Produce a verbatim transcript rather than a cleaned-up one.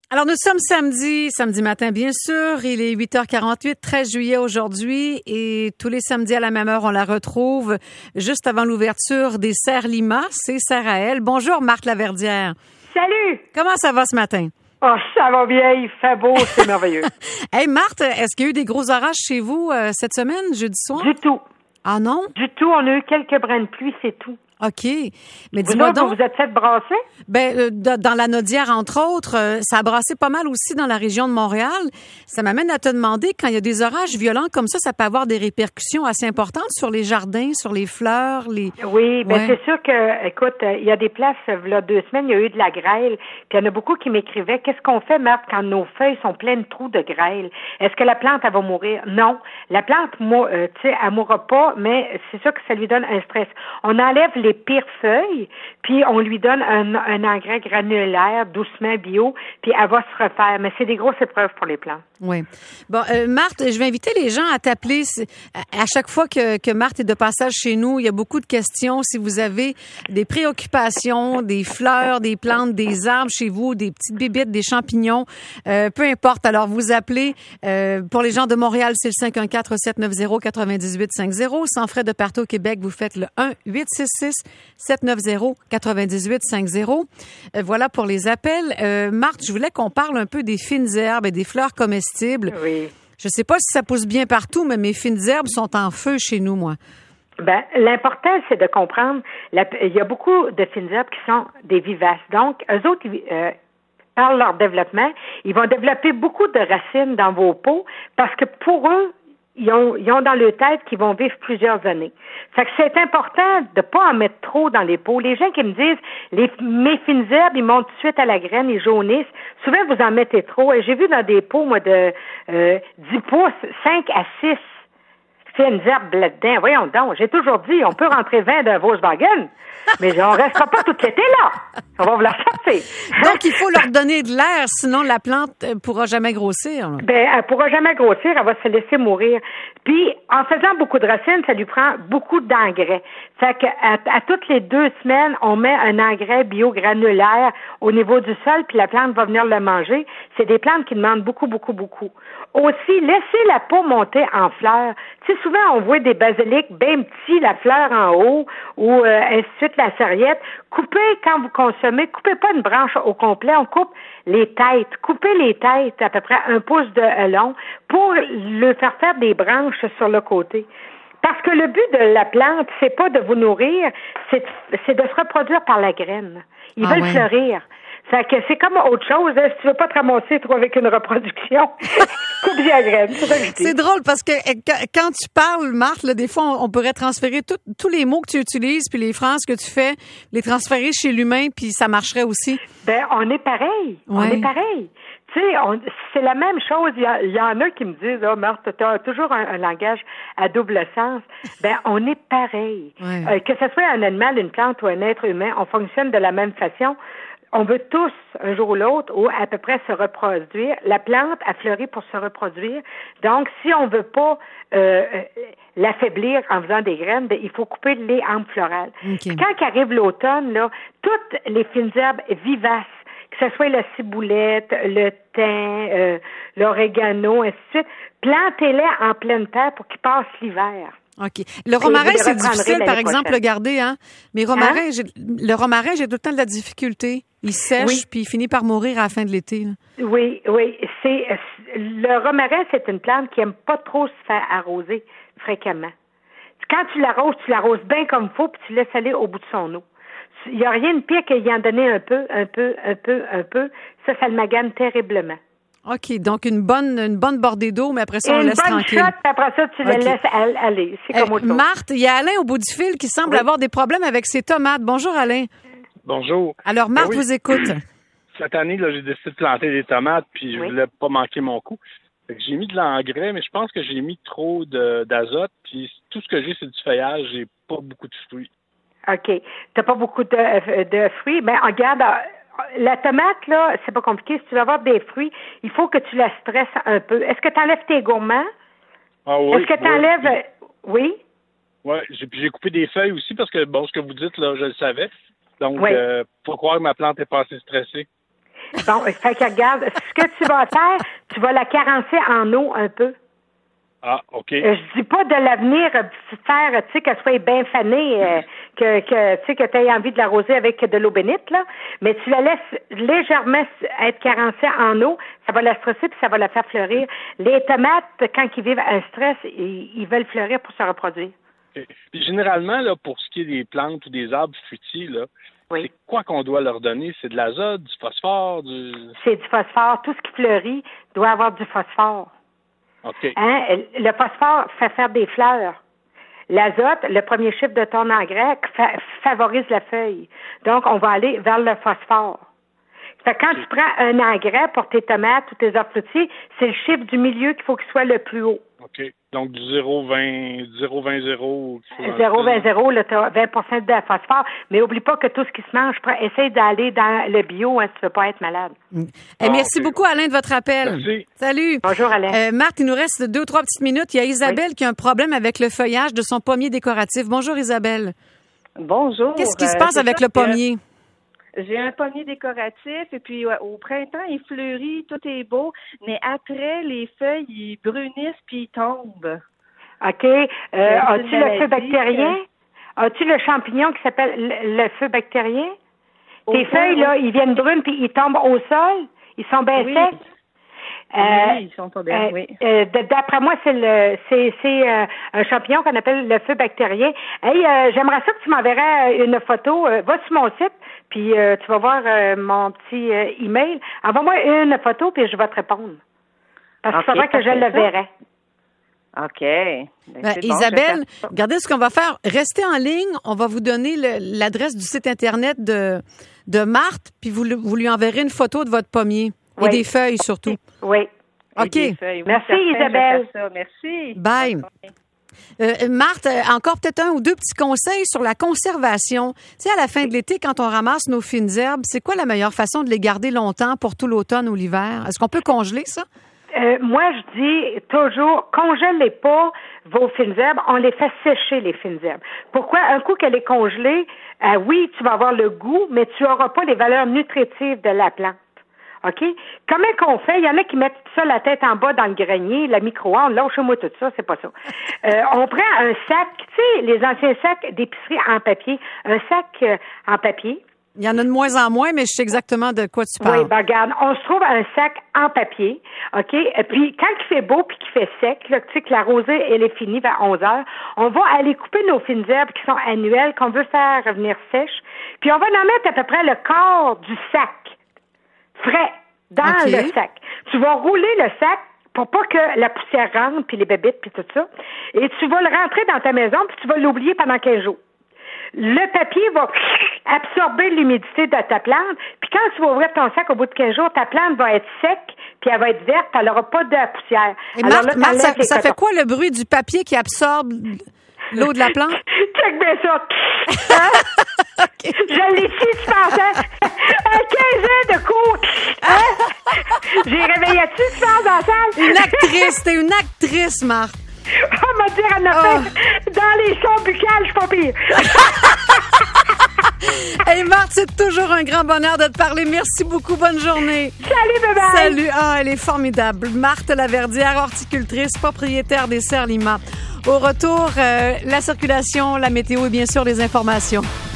Alors, nous sommes samedi, samedi matin, bien sûr. Il est huit heures quarante-huit, treize juillet aujourd'hui. Et tous les samedis à la même heure, on la retrouve juste avant l'ouverture des Serres Lima. C'est Serre à elle. Bonjour, Marthe Laverdière. Salut! Comment ça va ce matin? Oh, ça va bien, il fait beau, c'est merveilleux. Hey, Marthe, est-ce qu'il y a eu des gros orages chez vous euh, cette semaine, jeudi soir? Du tout. Ah non? Du tout, on a eu quelques brins de pluie, c'est tout. OK. Mais Vous dis-moi autres, donc. vous vous êtes fait brasser? Ben, euh, dans la Nodière, entre autres, euh, ça a brassé pas mal aussi dans la région de Montréal. Ça m'amène à te demander, quand il y a des orages violents comme ça, ça peut avoir des répercussions assez importantes sur les jardins, sur les fleurs, les... Oui, ben Ouais. c'est sûr que, écoute, il y a des places, là, deux semaines, il y a eu de la grêle, puis il y en a beaucoup qui m'écrivaient, qu'est-ce qu'on fait, Marthe, quand nos feuilles sont pleines de trous de grêle? Est-ce que la plante, elle va mourir? Non. La plante, moi, euh, tu sais, elle mourra pas, mais c'est sûr que ça lui donne un stress. On enlève les pires feuilles, puis on lui donne un, un engrais granulaire, doucement bio, puis elle va se refaire. Mais c'est des grosses épreuves pour les plantes. Oui. Bon, euh, Marthe, je vais inviter les gens à t'appeler. À chaque fois que, que Marthe est de passage chez nous, il y a beaucoup de questions. Si vous avez des préoccupations, des fleurs, des plantes, des arbres chez vous, des petites bébites, des champignons, euh, peu importe. Alors, vous appelez. Euh, pour les gens de Montréal, c'est le cinq un quatre, sept neuf zéro, neuf huit cinq zéro. Sans frais de partout au Québec, vous faites le un huit six six, sept neuf zéro, neuf huit cinq zéro. Euh, voilà pour les appels. Euh, Marthe, je voulais qu'on parle un peu des fines herbes et des fleurs comestibles. Oui. Je sais pas si ça pousse bien partout, mais mes fines herbes sont en feu chez nous, moi. Ben, l'important, c'est de comprendre, la, il y a beaucoup de fines herbes qui sont des vivaces. Donc, eux autres, euh, par leur développement, ils vont développer beaucoup de racines dans vos pots parce que pour eux, Ils ont, ils ont dans leur tête qu'ils vont vivre plusieurs années. Fait que c'est important de pas en mettre trop dans les pots. Les gens qui me disent, les, mes fines herbes, ils montent tout de suite à la graine, ils jaunissent. Souvent, vous en mettez trop. Et j'ai vu dans des pots, moi, de euh, dix pouces, cinq à six fines herbes là-dedans. Voyons donc, j'ai toujours dit, on peut rentrer vingt d'un Volkswagen, mais on restera pas tout l'été là. On va vous la sortir. Donc, il faut leur donner de l'air, sinon la plante ne pourra jamais grossir. Là. Ben, elle pourra jamais grossir, elle va se laisser mourir. Puis, en faisant beaucoup de racines, ça lui prend beaucoup d'engrais. Fait que à, à toutes les deux semaines, on met un engrais biogranulaire au niveau du sol, puis la plante va venir le manger. C'est des plantes qui demandent beaucoup, beaucoup, beaucoup. Aussi, laissez la peau monter en fleurs. Tu sais, souvent, on voit des basiliques bien petits, la fleur en haut, ou euh, ainsi de suite, la serviette. Coupez, quand vous consommez, coupez pas une branche au complet, on coupe les têtes. Coupez les têtes à peu près un pouce de long pour le faire faire des branches sur le côté. Parce que le but de la plante, c'est pas de vous nourrir, c'est, c'est de se reproduire par la graine. Ils Ah veulent ouais. fleurir. Fait que c'est comme autre chose. Hein. Si tu veux pas te ramasser trop avec une reproduction, coupe la graine. C'est ça que je dis. C'est drôle parce que eh, quand- quand tu parles, Marthe, là, des fois, on, on pourrait transférer tout- tous les mots que tu utilises puis les phrases que tu fais, les transférer chez l'humain, puis ça marcherait aussi. Ben, on est pareil. On Ouais. est pareil. Tu sais, on- c'est la même chose. Il y, a- il y en a qui me disent, ah, oh, Marthe, tu as toujours un, un langage à double sens. Ben, on est pareil. Ouais. Euh, que ce soit un animal, une plante ou un être humain, on fonctionne de la même façon. On veut tous, un jour ou l'autre, ou à peu près se reproduire. La plante a fleuri pour se reproduire. Donc, si on veut pas euh, euh, l'affaiblir en faisant des graines, ben, il faut couper les hampes florales. Okay. Puis quand arrive l'automne, là, toutes les fines herbes vivaces, que ce soit la ciboulette, le thym, euh, l'orégano, ainsi de suite, plantez-les en pleine terre pour qu'ils passent l'hiver. OK. Le romarin, vous le c'est reprendrez difficile, par l'année exemple, prochaine. le garder, hein? Mais romarin, j'ai, le romarin, j'ai tout le temps de la difficulté. Il sèche, Oui. puis il finit par mourir à la fin de l'été. Là. Oui, oui. C'est le romarin, c'est une plante qui aime pas trop se faire arroser fréquemment. Quand tu l'arroses, tu l'arroses bien comme il faut, puis tu laisses aller au bout de son eau. Il n'y a rien de pire qu'y en donner un peu, un peu, un peu, un peu. Ça, ça le magane terriblement. OK. Donc, une bonne, une bonne bordée d'eau, mais après ça, on Et une laisse bonne tranquille. shot, puis après ça, tu OK. le laisses al- aller. C'est comme Euh, autre chose. Marthe, il y a Alain au bout du fil qui semble Oui. avoir des problèmes avec ses tomates. Bonjour, Alain. Bonjour. Alors, Marthe Ben oui. vous écoute. Cette année, là, j'ai décidé de planter des tomates, puis je Oui. voulais pas manquer mon coup. Fait que j'ai mis de l'engrais, mais je pense que j'ai mis trop de, d'azote, puis tout ce que j'ai, c'est du feuillage, j'ai pas beaucoup de fruits. OK. T'as pas beaucoup de, euh, de fruits. Ben, regarde, euh, la tomate, là, c'est pas compliqué. Si tu veux avoir des fruits, il faut que tu la stresses un peu. Est-ce que tu enlèves tes gourmands? Ah oui. Est-ce que tu enlèves... Oui? Oui, j'ai, puis j'ai coupé des feuilles aussi, parce que, bon, ce que vous dites, là, je le savais. Donc, Oui. euh, faut croire que ma plante est pas assez stressée. Bon, fait que regarde, ce que tu vas faire, tu vas la carencer en eau un peu. Ah, OK. Euh, je dis pas de l'avenir faire, tu sais, qu'elle soit bien fanée, euh, que, que tu sais, que tu aies envie de l'arroser avec de l'eau bénite, là. Mais tu la laisses légèrement être carencée en eau, ça va la stresser puis ça va la faire fleurir. Les tomates, quand ils vivent un stress, ils, ils veulent fleurir pour se reproduire. Okay. Puis généralement, là, pour ce qui est des plantes ou des arbres fruitiers, là, oui. C'est quoi qu'on doit leur donner? C'est de l'azote, du phosphore, du... C'est du phosphore. Tout ce qui fleurit doit avoir du phosphore. OK. Hein? Le phosphore fait faire des fleurs. L'azote, le premier chiffre de ton engrais, fa- favorise la feuille. Donc, on va aller vers le phosphore. Fait que quand okay. tu prends un engrais pour tes tomates ou tes arbres fruitiers, c'est le chiffre du milieu qu'il faut qu'il soit le plus haut. OK. Donc, du zéro virgule vingt, zéro virgule vingt zéro. zéro virgule vingt, là, tu as vingt pour cent de phosphore. Mais oublie pas que tout ce qui se mange, essaye d'aller dans le bio, hein, si tu veux pas être malade. Mm. Ah, merci okay. beaucoup, Alain, de votre appel. Merci. Salut. Bonjour, Alain. Euh, Marthe, il nous reste deux ou trois petites minutes. Il y a Isabelle oui. qui a un problème avec le feuillage de son pommier décoratif. Bonjour, Isabelle. Bonjour. Qu'est-ce qui se passe euh, avec le pommier? Que... J'ai un pommier décoratif et puis ouais, au printemps, il fleurit, tout est beau, mais après, les feuilles, ils brunissent puis ils tombent. OK. Euh, as-tu le feu bactérien? Que... As-tu le champignon qui s'appelle le, le feu bactérien? Au Tes feuilles, oui. là, ils viennent brunes puis ils tombent au sol? Ils sont bien oui. secs? Euh, oui, ils sont tombés, euh, oui. Euh, d'après moi, c'est le c'est c'est euh, un champignon qu'on appelle le feu bactérien. Hey, euh, j'aimerais ça que tu m'enverrais une photo. Euh, va sur mon site, puis euh, tu vas voir euh, mon petit euh, email. Envoie-moi une photo, puis je vais te répondre. Parce qu'il okay, faudrait que je le verrai. OK. Ben, ben, bon, Isabelle, regardez ce qu'on va faire. Restez en ligne. On va vous donner le, l'adresse du site Internet de, de Marthe, puis vous, vous lui enverrez une photo de votre pommier. Et oui. des feuilles, surtout. Oui. OK. Feuilles. Merci, certain, Isabelle. Ça. Merci. Bye. Euh, Marthe, encore peut-être un ou deux petits conseils sur la conservation. Tu sais, à la fin de l'été, quand on ramasse nos fines herbes, c'est quoi la meilleure façon de les garder longtemps pour tout l'automne ou l'hiver? Est-ce qu'on peut congeler ça? Euh, moi, je dis toujours, congèlez pas vos fines herbes, on les fait sécher, les fines herbes. Pourquoi? Un coup qu'elle est congelée, euh, oui, tu vas avoir le goût, mais tu n'auras pas les valeurs nutritives de la plante. OK? Comment qu'on fait? Il y en a qui mettent ça la tête en bas dans le grenier, la micro-ondes. Lâchez-moi tout ça, c'est pas ça. Euh, on prend un sac, tu sais, les anciens sacs d'épicerie en papier, un sac euh, en papier. Il y en a de moins en moins, mais je sais exactement de quoi tu parles. Oui, ben regarde, on se trouve un sac en papier, OK? Et puis, quand il fait beau puis qu'il fait sec, là, tu sais que la rosée, elle est finie vers onze heures, on va aller couper nos fines herbes qui sont annuelles, qu'on veut faire revenir sèches, puis on va en mettre à peu près le quart du sac frais dans okay. le sac. Tu vas rouler le sac pour pas que la poussière rentre, puis les bébites, puis tout ça, et tu vas le rentrer dans ta maison, puis tu vas l'oublier pendant quinze jours. Le papier va absorber l'humidité de ta plante, puis quand tu vas ouvrir ton sac au bout de quinze jours, ta plante va être sec, puis elle va être verte, elle n'aura pas de poussière. Et Alors Marthe, là, Marthe ça, ça fait quoi le bruit du papier qui absorbe l'eau de la plante? Check bien ça. Hein? Okay. Je l'ai su, tu pensais? quinze ans de cours. Hein? J'ai réveillé tu tu penses dans la salle? Une actrice, t'es une actrice, Marthe. On m'a dit, elle a oh. fait dans les sons buccales, je suis pas pire. Hey Marthe, c'est toujours un grand bonheur de te parler. Merci beaucoup, bonne journée. Salut, bébé. Salut, ah, elle est formidable. Marthe Laverdière, horticultrice, propriétaire des Serres Lima. Au retour, euh, la circulation, la météo et bien sûr les informations.